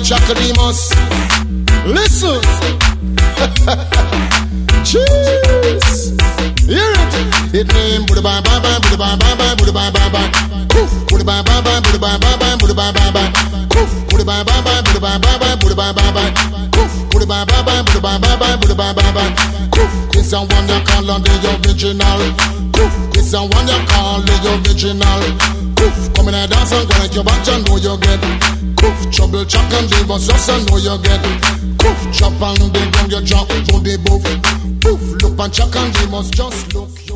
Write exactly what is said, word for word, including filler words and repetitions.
Chakademus. Listen. Cheese. Hear it. It name Buddha bye bye bye Buddha bye bye bye Buddha bye bye bye. Poof. Buddha bye bye bye Buddha bye bye bye Buddha bye bye bye. Poof. Buddha bye bye bye Buddha bye bye bye Buddha bye bye bye. Poof. Buddha bye bye bye Buddha bye bye bye Buddha bye bye bye. Poof. It's a one you call on the original. Poof. It's a one you call the original. Poof. Come in and dance and go like your back, you know you get. Poof. Trouble chuck and the boss just you know you get. Poof. Chop and the ground you drop to the boof. Poof. Look and chuck and the boss just look.